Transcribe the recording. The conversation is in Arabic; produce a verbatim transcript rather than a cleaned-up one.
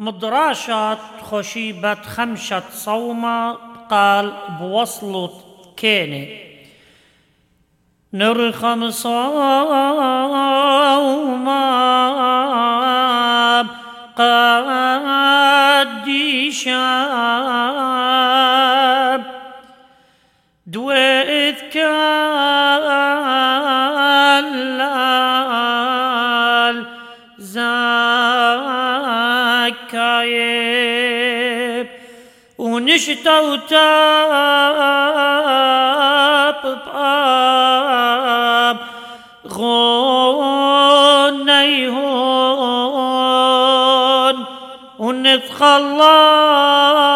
مدراشات خشيبت خمشة صومة قال بوصلة كيني نرخم صومة قد شاب دويت كاللال زكايب ونشتو تاب باب غنيهون ونتخلى